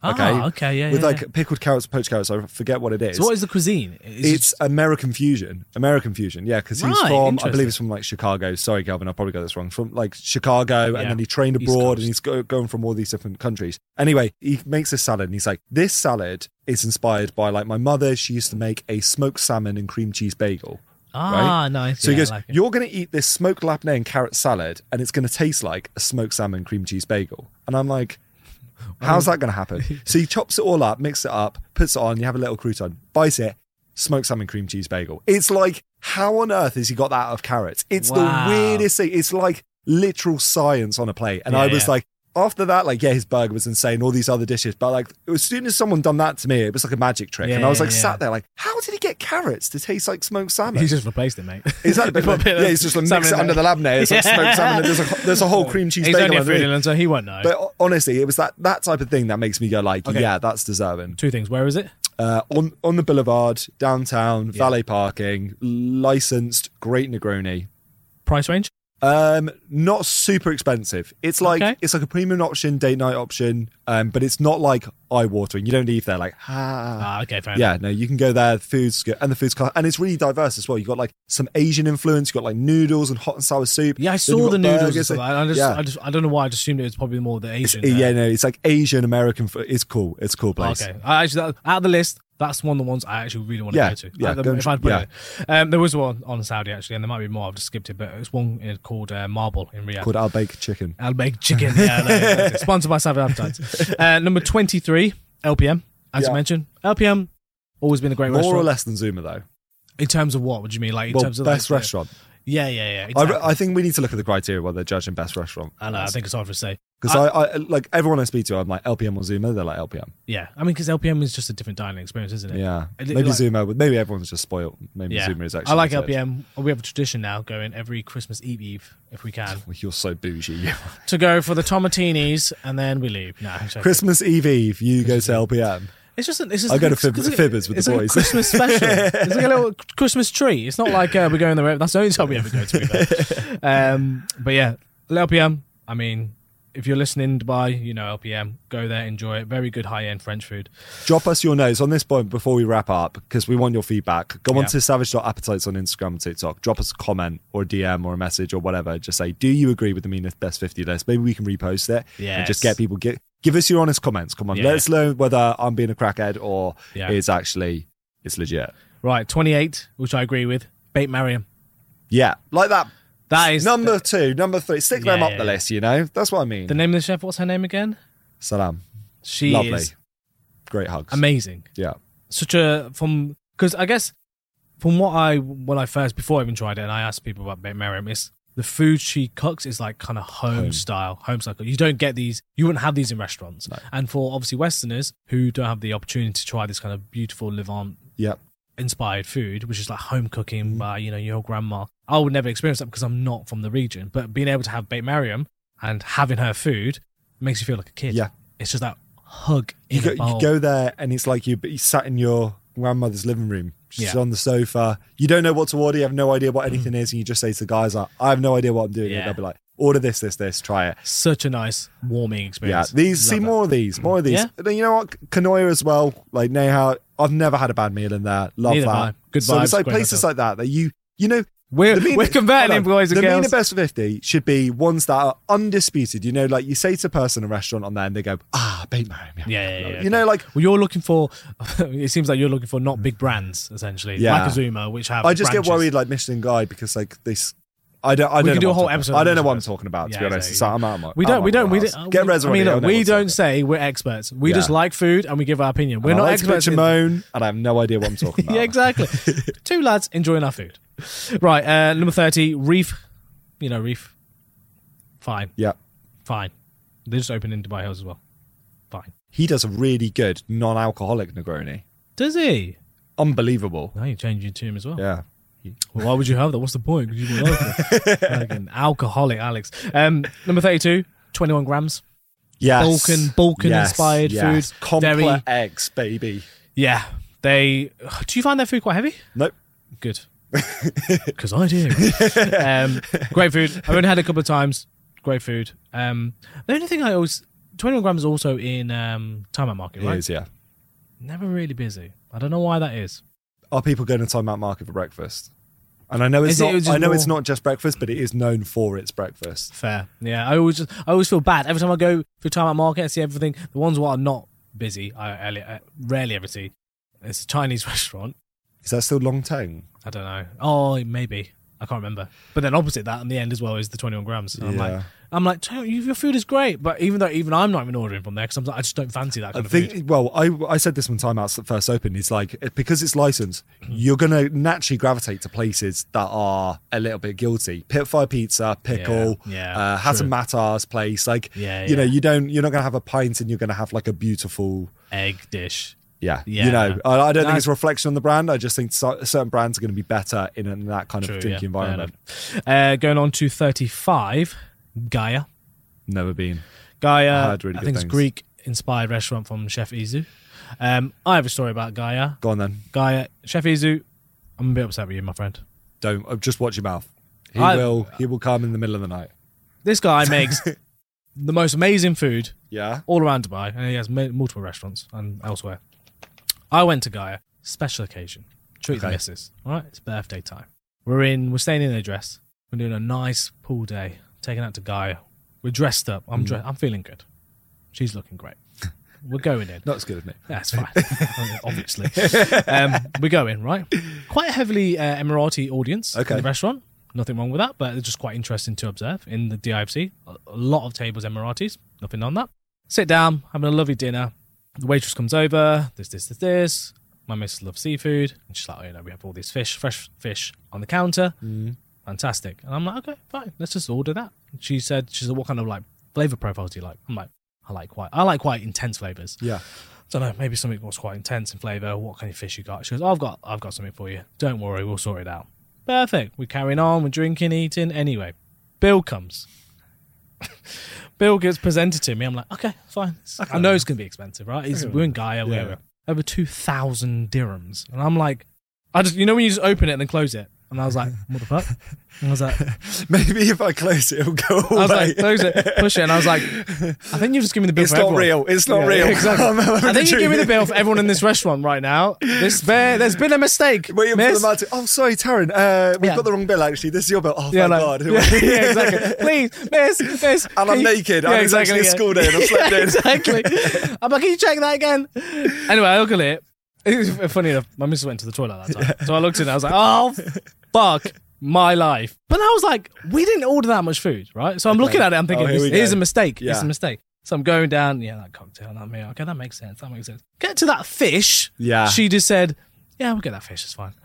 Okay. With like pickled carrots, poached carrots. I forget what it is. So what is the cuisine? It's American fusion. Yeah, because he's from, I believe he's from like Chicago. Sorry, Calvin, I probably got this wrong. From like Chicago, and then he trained abroad, and he's going from all these different countries. Anyway, he makes this salad, and he's like, this salad is inspired by like my mother. She used to make a smoked salmon and cream cheese bagel. Right? Nice. So he goes, you're going to eat this smoked lapne and carrot salad, and it's going to taste like a smoked salmon cream cheese bagel. And I'm like, how's that going to happen? So he chops it all up, mixes it up, puts it on, you have a little crouton, bites it, smoked salmon cream cheese bagel. It's like, how on earth has he got that out of carrots? It's the weirdest thing. It's like literal science on a plate. And I was like, after that, like, his burger was insane, all these other dishes. But like, as soon as someone done that to me, it was like a magic trick. And I was like, sat there like, how did he get carrots to taste like smoked salmon? He just replaced it, mate. Is that he's just like mix it under the labneh. It's like smoked salmon. And there's a whole cream cheese bagel. He's only a Freudian, so he won't know. But honestly, it was that type of thing that makes me go like, that's deserving. Two things. Where is it? On the boulevard, downtown, valet parking, licensed, great Negroni. Price range? Not super expensive. It's like it's like a premium option, date night option, but it's not like eye-watering. You don't leave there like okay, fair enough. Yeah, no, you can go there. The food's good, and the food's and it's really diverse as well. You got like some Asian influence. You got like noodles and hot and sour soup. Yeah, I saw the noodles. I don't know why. I just assumed it was probably more the Asian. It's like Asian American food. It's cool. It's a cool place. Okay, out of the list, that's one of the ones I actually really want to go to. If I'd put it. There was one on Saudi actually, and there might be more. I've just skipped it, but it's one called Marble in Riyadh. Called Al Baked Chicken. Al Baked Chicken, yeah. Sponsored by Saudi Appetites. Number 23, LPM, as you mentioned. LPM, always been a great restaurant. More or less than Zuma, though. In terms of what? Would you mean? Like in terms of best restaurant? Yeah. Exactly. I think we need to look at the criteria while they're judging best restaurant. I know. I think it's hard to say. Because I like everyone I speak to, I'm like LPM or Zuma. They're like LPM. Yeah, I mean, because LPM is just a different dining experience, isn't it? Yeah, maybe Zuma. Maybe everyone's just spoiled. Maybe Zuma is actually. I like LPM. We have a tradition now, going every Christmas Eve if we can. You're so bougie. To go for the Tomatinis and then we leave. No, Christmas Eve, you go to LPM. It's just I go to Fibbers with the boys. It's a Christmas special. It's like a little Christmas tree. It's not like we go in the road. That's the only time we ever go to. But yeah, LPM. I mean, if you're listening in Dubai, you know LPM. Go there, enjoy it. Very good high-end French food. Drop us your notes on this point before we wrap up, because we want your feedback. Go on to savage.appetites on Instagram and TikTok. Drop us a comment or a DM or a message or whatever. Just say, do you agree with the Mina Best 50 list? Maybe we can repost it and just get people... Give us your honest comments. Come on, let us know whether I'm being a crackhead or it's legit. Right, 28, which I agree with. Bait Mariam. Yeah, like that. That is number 2, number 3. Stick them up the list, you know? That's what I mean. The name of the chef, what's her name again? Salam. She lovely. Is great hugs. Amazing. Yeah. Because I guess before I even tried it, and I asked people about Bait Mariam, it's the food she cooks is like kind of home style. You don't get these, you wouldn't have these in restaurants. No. And for obviously Westerners who don't have the opportunity to try this kind of beautiful Levant inspired food, which is like home cooking by, your grandma, I would never experience that because I'm not from the region. But being able to have Bait Mariam and having her food makes you feel like a kid. Yeah. It's just that hug in a bowl. You go there and it's like you sat in your grandmother's living room. She's on the sofa. You don't know what to order. You have no idea what anything is. And you just say to the guys, like, I have no idea what I'm doing. Yeah. They'll be like, order this, try it. Such a nice, warming experience. Yeah, more of these. Yeah. You know what? Kanoya as well. Like Neha, I've never had a bad meal in there. Love Neither that. Good vibes. So it's like places like that you know, we're converting boys and girls. The Mina Best 50 should be ones that are undisputed. You know, like you say to a person in a restaurant on there and they go, Bait Mariam. Yeah. You know, like... Well, you're looking for... it seems like you're looking for not big brands, essentially. Yeah. Like Azuma, which have I just branches. Get worried, like Michelin Guide, because like this... I don't do a whole episode. I don't know what I'm talking about, to be honest. Exactly. So I'm out. We don't. Get reservation. We don't say we're experts. We just like food and we give our opinion. We're not experts. Moan, and I have no idea what I'm talking about. Yeah, exactly. Two lads enjoying our food. Right, number 30, Reef. You know Reef. Fine. Yeah. Fine. They just opened in Dubai Hills as well. Fine. He does a really good non-alcoholic Negroni. Does he? Unbelievable. Now you're changing to him as well. Yeah. Well, why would you have that? What's the point? Because you like an alcoholic, Alex. Number 32, 21 grams. Yes. Balkan inspired food. Complex eggs, baby. Yeah. Do you find their food quite heavy? Nope. Good. Because I do. Great food. I've only had it a couple of times. Great food. The only thing I always 21 Grams is also in Time Out Market, right? It is, yeah. Never really busy. I don't know why that is. Are people going to Time Out Market for breakfast? And I know it's it's not just breakfast, but it is known for its breakfast. Fair, yeah. I always feel bad every time I go through Time Out Market and see everything. The ones what are not busy, I rarely ever see. It's a Chinese restaurant. Is that still Long Teng? I don't know. Oh, maybe. I can't remember. But then opposite that, in the end as well, is the 21 Grams. And I'm like, your food is great, but even I'm not even ordering from there because I just don't fancy that kind of food. Well, I said this when Time Out's first opened. It's like, because it's licensed, you're going to naturally gravitate to places that are a little bit guilty. Pitfire Pizza, Pickle, Hassan Mattar's place. Like, you're not going to have a pint and you're going to have like a beautiful egg dish. Yeah. You know, I don't think it's a reflection on the brand. I just think certain brands are going to be better in that kind of drinking environment. Going on to 35, Gaia. Never been. Gaia, I think it's a Greek-inspired restaurant from Chef Izu. I have a story about Gaia. Go on then. Gaia, Chef Izu, I'm a bit upset with you, my friend. Don't. Just watch your mouth. He will come in the middle of the night. This guy makes the most amazing food all around Dubai, and he has multiple restaurants and elsewhere. I went to Gaia, special occasion, treat the missus. All right, it's birthday time. We're staying in a dress. We're doing a nice pool day, taking out to Gaia. We're dressed up. I'm feeling good. She's looking great. We're going in. Not as good as me. That's fine, obviously. We go in, right? Quite a heavily Emirati audience in the restaurant. Nothing wrong with that, but it's just quite interesting to observe in the DIFC. A lot of tables Emiratis. Nothing on that. Sit down, having a lovely dinner. The waitress comes over, this. My missus loves seafood. And she's like, we have all this fresh fish on the counter. Fantastic. And I'm like, okay, fine. Let's just order that. She said, what kind of like flavor profiles do you like? I'm like, I like quite intense flavors. Yeah. Don't know, maybe something was quite intense in flavor. What kind of fish you got? She goes, I've got something for you. Don't worry, we'll sort it out. Perfect. We're carrying on, we're drinking, eating. Anyway, bill comes. Bill gets presented to me. I'm like, okay, fine. I know it's going to be expensive, right? We're in Gaia, we're over 2,000 dirhams. And I'm like, when you just open it and then close it. And I was like, what the fuck? And I was like, maybe if I close it, it'll go away. I was like, close it, push it. And I was like, I think you've just given me the bill for everyone. It's not real. Exactly. I think you give me the bill for everyone in this restaurant right now. There's been a mistake. Waiting for the man to, sorry, Taryn. We've got the wrong bill, actually. This is your bill. Oh, thank God. Yeah, exactly. Please, miss. And I'm naked. I was actually a school day and I slept in. Exactly. I'm like, can you check that again? Anyway, I look at it. It was funny enough, my missus went to the toilet that time. So I looked at it and I was like, oh, fuck my life. But I was like, we didn't order that much food, right? So I'm looking at it, I'm thinking, here's a mistake. It's a mistake. So I'm going down, that cocktail, that meal. Okay, that makes sense. Get to that fish. Yeah. She just said, we'll get that fish, it's fine.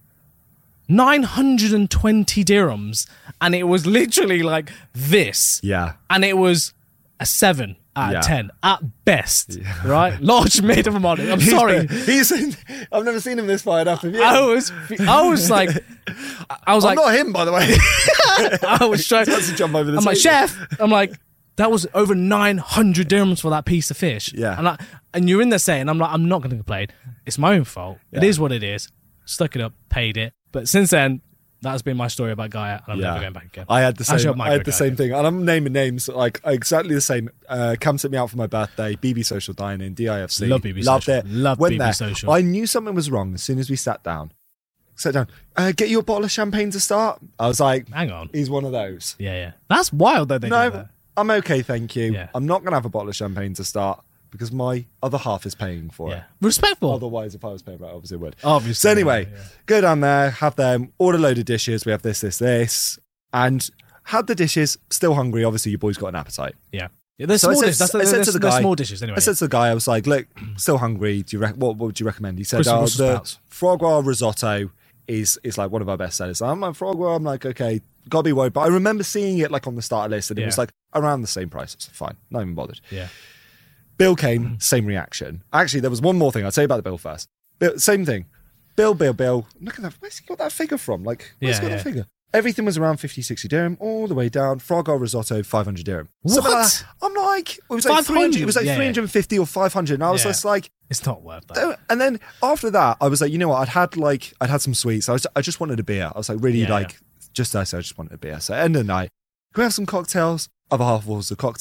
920 dirhams. And it was literally like this. Yeah. And it was a 7 out of 10 at best, right? Large, mid of a model. I'm sorry. I've never seen him this fired up. Have you? I was like, I'm not him, by the way. I was trying to jump over the I'm like, chef. I'm like, that was over 900 dirhams for that piece of fish. Yeah. And you're in there saying, I'm like, I'm not going to complain. It's my own fault. Yeah. It is what it is. Stuck it up, paid it. But since then, that's been my story about Gaia, and I'm never going back again. I had the same thing, and I'm naming names like exactly the same. Cam took me out for my birthday. BB Social Dining, DIFC. Love BB Loved Social. it. Love Went BB there. Social. I knew something was wrong as soon as we sat down. Get you a bottle of champagne to start. I was like, hang on, he's one of those. Yeah. That's wild that they do that. I'm okay, thank you. Yeah. I'm not gonna have a bottle of champagne to start because my other half is paying for it. Respectful. Otherwise, if I was paying for it, obviously would. Obviously. So anyway, go down there, have them, order a load of dishes. We have this, and had the dishes. Still hungry. Obviously, your boy's got an appetite. Yeah. They're small dishes. They're small dishes anyway. I said to the guy, I was like, look, still hungry. What would you recommend? He said, the foie gras risotto is like one of our best sellers. I'm like, foie gras, I'm like, okay, gotta be worried. But I remember seeing it like on the starter list and it was like around the same price. It's fine. Not even bothered. Yeah. Bill came, same reaction. Actually, there was one more thing. I'd say about the bill first. Same thing. Bill. Look at that. Where's he got that figure from? Like, where's he got that figure? Everything was around 50, 60 dirham, all the way down. Foie gras risotto, 500 dirham. What? I'm like, it was like 300. It was like 350 or 500. And I was just like, it's not worth that. And then after that, I was like, you know what? I'd had some sweets. I just wanted a beer. I was like, really just wanted a beer. So end of the night, can we have some cocktails? Other half was a cocktail.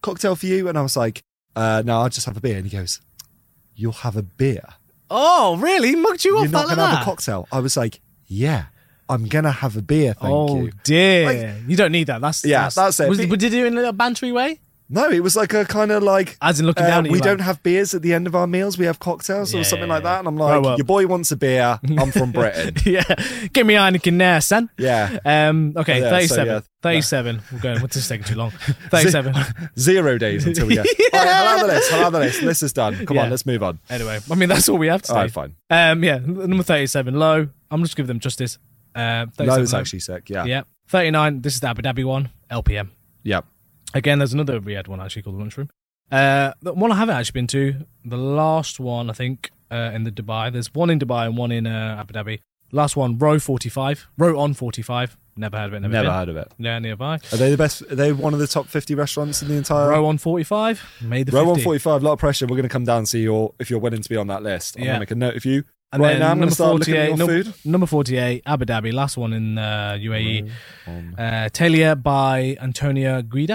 cocktail for you? And I was like, no, I'll just have a beer. And he goes, you'll have a beer? Oh, really? He mugged you off. You're not going to have a cocktail? I was like, yeah, I'm going to have a beer, thank you. Oh, dear. Like, you don't need that. That's it. Did you do it in a bantery way? No, it was like a kind of like... As in looking down at you. We don't have beers at the end of our meals. We have cocktails or something like that. And I'm like, your boy wants a beer. I'm from Britain. Yeah. Give me Heineken there, son. Yeah. Okay, 37. 37. We're going. What's this taking too long? 37. 0 days until we get... All right, I'll have the list. List is done. Come on, let's move on. Anyway, I mean, that's all we have today. All right, fine. Number 37, Low. I'm just giving them justice. Low's actually sick, yeah. Yeah. 39, this is the Abu Dhabi one, LPM. Yep. Again, there's another Riyadh one actually called the Lunchroom. The one I haven't actually been to, the last one I think in the Dubai. There's one in Dubai and one in Abu Dhabi. Last one, Row on 45. Never heard of it. Never heard of it. Yeah, nearby. Are they the best? Are they one of the top 50 restaurants in the entire? Row on 45. Made the 50. Row on 45. A lot of pressure. We're going to come down and see if you're willing to be on that list. I'm going to make a note of you. And right now, I'm going to start looking at your food. Number 48, Abu Dhabi. Last one in UAE. Talia by Antonia Guida.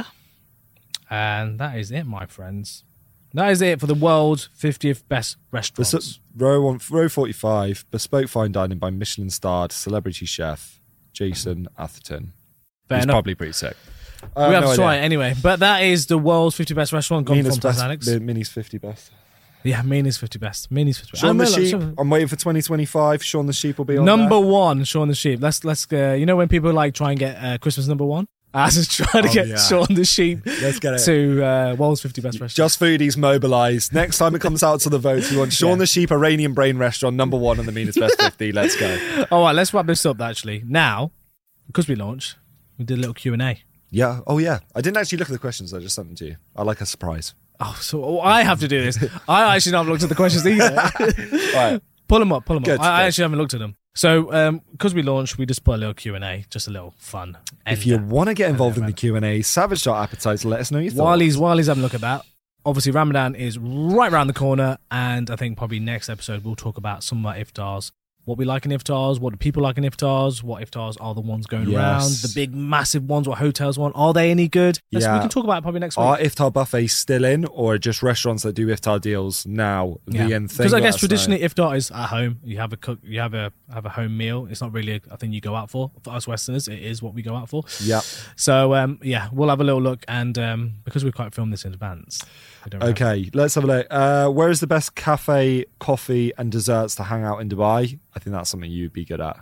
And that is it, my friends. That is it for the world's 50th best restaurants. Row 45, bespoke fine dining by Michelin-starred celebrity chef Jason Atherton. He's probably pretty sick. We have to try it anyway. But that is the world's 50 best restaurant gone from Titanics. Mini's 50 best. Yeah, Mini's 50 best. Shaun the Sheep. I'm waiting for 2025. Shaun the Sheep will be on number one. Shaun the Sheep. Let's you know when people like try and get Christmas number one? I was trying to get Shaun the Sheep to world's 50 best restaurants. Just Foodies mobilised. Next time it comes out to the votes, we want Shaun the Sheep Iranian Brain Restaurant number one on the meanest best 50. Let's go. All right, let's wrap this up actually. Now, because we launched, we did a little Q&A. Yeah. Oh yeah. I didn't actually look at the questions. I just sent them to you. I like a surprise. Oh, so I have to do this. I actually haven't looked at the questions either. All right. Pull them up. I actually haven't looked at them. So, because we launched, we just put a little Q&A, just a little fun. If you want to get involved in the Q&A, savage.appetite, let us know your thoughts. While he's having a look at that, obviously Ramadan is right around the corner, and I think probably next episode we'll talk about some of our iftars. What we like in iftars, what do people like in iftars, what iftars are the ones going around, the big massive ones, what hotels want, are they any good? We can talk about it probably next week. Are iftar buffets still in, or just restaurants that do iftar deals now? Because I guess traditionally iftar is at home. You have a home meal. It's not really a thing you go out for. For us Westerners, it is what we go out for. Yeah. So we'll have a little look, and because we quite filmed this in advance. Okay, let's have a look. Where is the best cafe, coffee, and desserts to hang out in Dubai? I think that's something you'd be good at.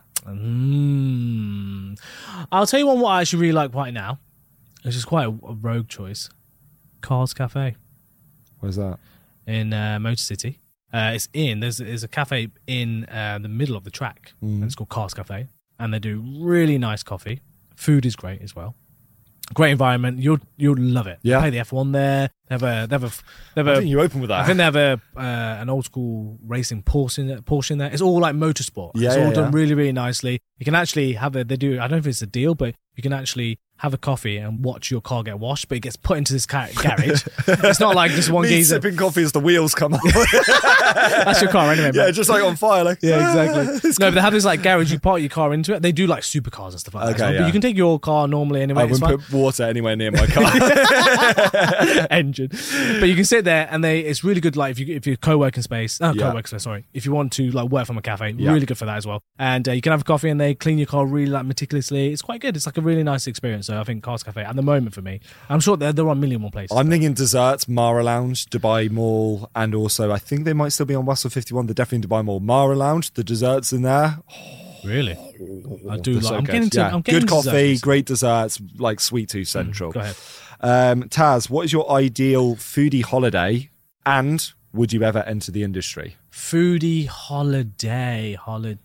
I'll tell you what I actually really like right now. It's just quite a rogue choice. Cars Cafe. Where's that? In Motor City. There's a cafe in the middle of the track. And it's called Cars Cafe. And they do really nice coffee. Food is great as well. Great environment. You'll love it. Yeah. Play the F1 there. They have a. I think you open with that. I think they have an old school racing Porsche in there. It's all like motorsport. Yeah, it's all done really, really nicely. You can actually have I don't know if it's a deal, but you can actually have a coffee and watch your car get washed, but it gets put into this garage. It's not like just one geezer sipping coffee as the wheels come off. That's your car anyway, man. Yeah, just like on fire. Like, exactly. No, but they have this like garage. You park your car into it. They do like supercars and stuff like that. But you can take your car normally anyway. I wouldn't put water anywhere near my car engine. But you can sit there, and it's really good. Like if you're co-working space, if you want to like work from a cafe, really good for that as well. And you can have a coffee, and they clean your car really like meticulously. It's quite good. It's like a really nice experience. So I think Cars Cafe at the moment for me. I'm sure there are a million more places. I'm thinking desserts, Mara Lounge, Dubai Mall, and also I think they might still be on Westfield 51. They're definitely in Dubai Mall. Mara Lounge, the desserts in there. Really? I do like. So I'm getting good coffee, desserts. Great desserts, like Sweet Tooth Central. Go ahead. Taz, what is your ideal foodie holiday, and would you ever enter the industry? Foodie holiday.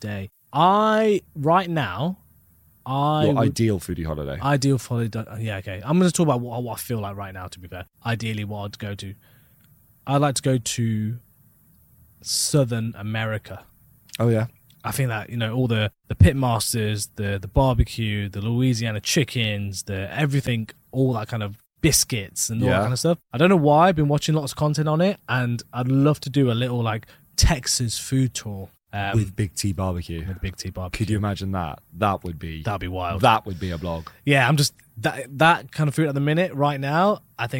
Your ideal foodie holiday. Ideal holiday. Yeah, okay. I'm going to talk about what I feel like right now, to be fair. Ideally, what I'd go to. I'd like to go to Southern America. Oh, yeah. I think that, all the pitmasters, the barbecue, the Louisiana chickens, the everything, all that kind of biscuits and all that kind of stuff. I don't know why. I've been watching lots of content on it, and I'd love to do a little like Texas food tour. With Big T Barbecue. Could you imagine that? That'd be wild. That would be a blog. Yeah, I'm just that kind of food at the minute right now. I think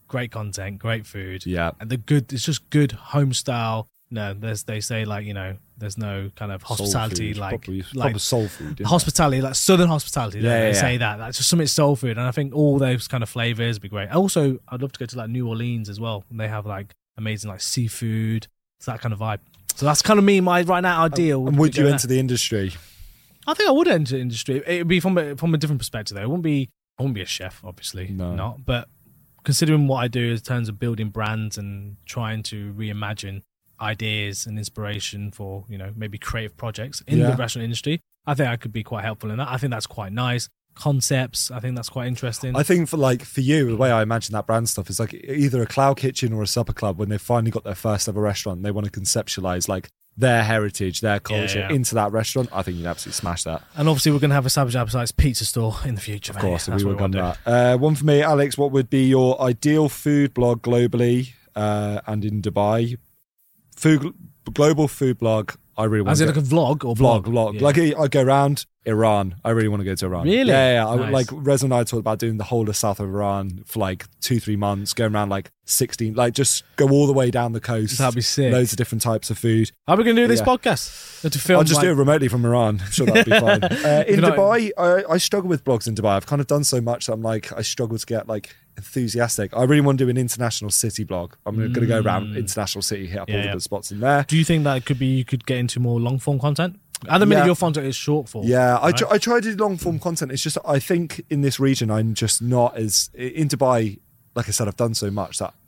great content, great food. Yeah. And it's just good home style. No, they say like, there's no kind of hospitality proper soul food. Hospitality, like southern hospitality. They say that. That's just something soul food. And I think all those kind of flavors would be great. Also, I'd love to go to like New Orleans as well. And they have like amazing like seafood. It's that kind of vibe. So that's kind of me, my right now ideal. And would you enter the industry? I think I would enter the industry. It would be from a different perspective though. I wouldn't be a chef, obviously. No. Not. But considering what I do in terms of building brands and trying to reimagine ideas and inspiration for, maybe creative projects in the restaurant industry, I think I could be quite helpful in that. I think that's quite nice. Concepts, I think that's quite interesting. I think for you, the way I imagine that brand stuff is like either a cloud kitchen or a supper club when they've finally got their first ever restaurant. They want to conceptualize like their heritage, their culture into that restaurant. I think you'd absolutely smash that. And obviously we're going to have a Savage Appetites pizza store in the future. Of course, we will done that. One for me, Alex, what would be your ideal food blog globally and in Dubai? Global food blog. I really want. As in like a vlog or vlog? Vlog. Yeah. Like I go around Iran. I really want to go to Iran. Really? Yeah. I would, like Reza and I talked about doing the whole of south of Iran for like 2-3 months, going around like 16, like just go all the way down the coast. That'd be sick. Loads of different types of food. How are we going to do this podcast? To film, I'll just do it remotely from Iran. I'm sure that'd be fine. In Dubai, I struggle with blogs in Dubai. I've kind of done so much that I'm like, I struggle to get like enthusiastic. I really want to do an international city blog. I'm going to go around international city, hit up all the good spots in there. Do you think that you could get into more long form content? At the minute, your content is short form. Yeah, right? I try to do long form content. It's just I think in this region, I'm just not as in Dubai. Like I said, I've done so much that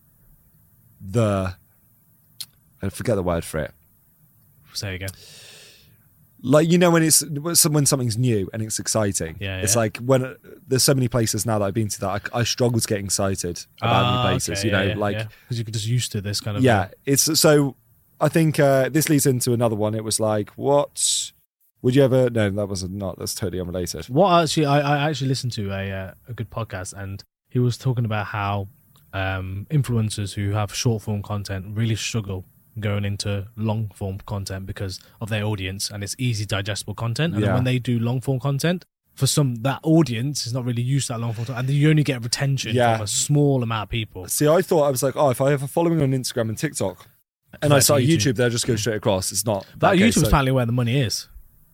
I forget the word for it. Say again. Like, when something's new and it's exciting. It's like when there's so many places now that I've been to that I struggle to get excited about new places. Okay, because you're just used to this kind of it's so. I think this leads into another one. It was like, what would you ever? No, that was not. That's totally unrelated. What actually? I actually listened to a good podcast, and he was talking about how influencers who have short form content really struggle going into long form content because of their audience, and it's easy digestible content. And then when they do long form content, for that audience is not really used to that long form, and you only get retention from a small amount of people. See, I thought I was like, if I have a following on Instagram and TikTok. And I saw YouTube, they'll just go straight across. It's not that YouTube's apparently where the money is.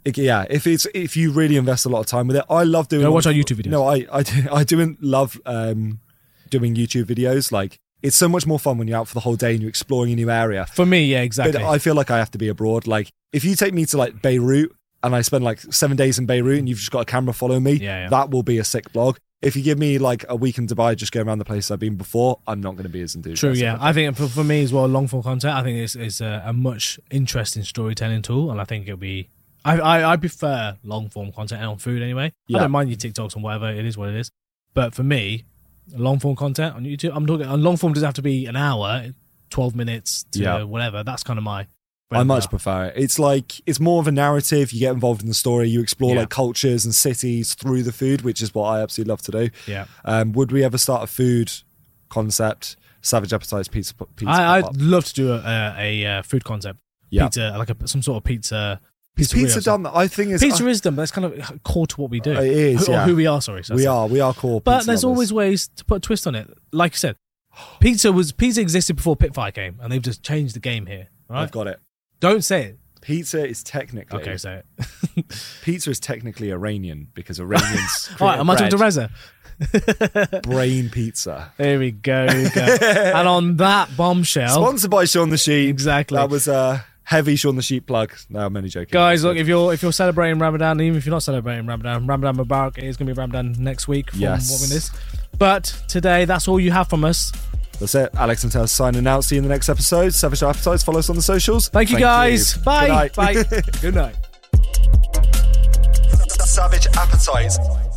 If you really invest a lot of time with it, I love doing. Go watch our YouTube videos. No, I do love doing YouTube videos. Like it's so much more fun when you're out for the whole day and you're exploring a new area. For me, yeah, exactly. But I feel like I have to be abroad. Like if you take me to like Beirut and I spend like 7 days in Beirut and you've just got a camera following me, that will be a sick blog. If you give me like a week in Dubai, just going around the places I've been before, I'm not going to be as enthusiastic. True, yeah. I think for me as well, long form content, I think it's a much interesting storytelling tool, and I think it'll be. I prefer long form content on food anyway. I don't mind your TikToks and whatever. It is what it is. But for me, long form content on YouTube, I'm talking. Long form doesn't have to be an hour, 12 minutes to whatever. That's kind of my. I much prefer it. It's like it's more of a narrative. You get involved in the story. You explore like cultures and cities through the food, which is what I absolutely love to do. Yeah. Would we ever start a food concept? Savage Appetites pizza. I'd love to do a food concept. Yeah. Pizza, like some sort of pizza. Is pizza done? I think it's pizza is done, but it's kind of core to what we do. It is. Or who we are. Sorry. We are core. But there's always ways to put a twist on it. Like you said, pizza existed before Pitfight came, and they've just changed the game here. Right? I've got it. Don't say it. Pizza is technically... Okay, say it. Pizza is technically Iranian because Iranians... All right, am I talking to Reza? Brain pizza. There we go. And on that bombshell... Sponsored by Shaun the Sheep. Exactly. That was a heavy Shaun the Sheep plug. No, I'm only joking. Guys, look, if you're celebrating Ramadan, even if you're not celebrating Ramadan Mubarak, it is going to be Ramadan next week from what we this. But today, that's all you have from us. That's it. Alex and Taz signing out. See you in the next episode. Savage Appetites. Follow us on the socials. Thank you, guys. Bye. Good night. Bye. Good night. Savage Appetites.